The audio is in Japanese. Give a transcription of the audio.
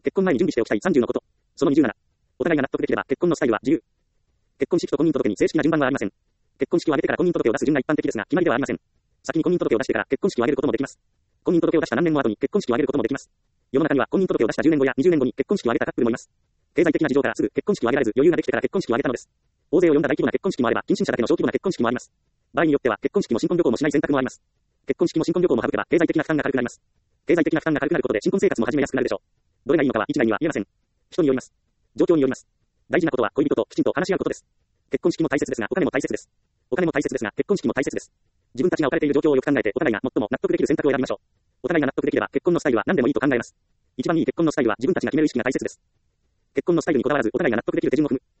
結婚前に準備しておきたい30のこと。その27。お互いが納得できれば結婚のスタイルは自由。結婚式と婚姻届に正式な順番はありません。結婚式を挙げてから婚姻届を出す順が一般的ですが、決まりではありません。先に婚姻届を出してから結婚式を挙げることもできます。婚姻届を出した何年も後に結婚式を挙げることもできます。世の中には婚姻届を出した10年後や20年後に結婚式を挙げたカップルもいます。経済的な事情からすぐ結婚式を挙げられず余裕ができてから結婚式を挙げたのです。大勢を呼んだ大規模な結婚式もあれば、近親者だけの小規模な結婚式もあります。場合によっては結婚式も新婚旅行もしない選択もあります。結婚式も新婚旅行も省けば経済的な負担が軽くなります。経済的な負担が軽くなることで新婚生活も始めやすくなるでしょう。どれがいいのかは一概には言えません。人によります。状況によります。大事なことは恋人ときちんと話し合うことです。結婚式も大切ですが、お金も大切です。お金も大切ですが、結婚式も大切です。自分たちが置かれている状況をよく考えて、お互いが最も納得できる選択を選びましょう。お互いが納得できれば、結婚のスタイルは何でもいいと考えます。一番いい結婚のスタイルは自分たちが決める意識が大切です。結婚のスタイルにこだわらず、お互いが納得できる手順を踏む。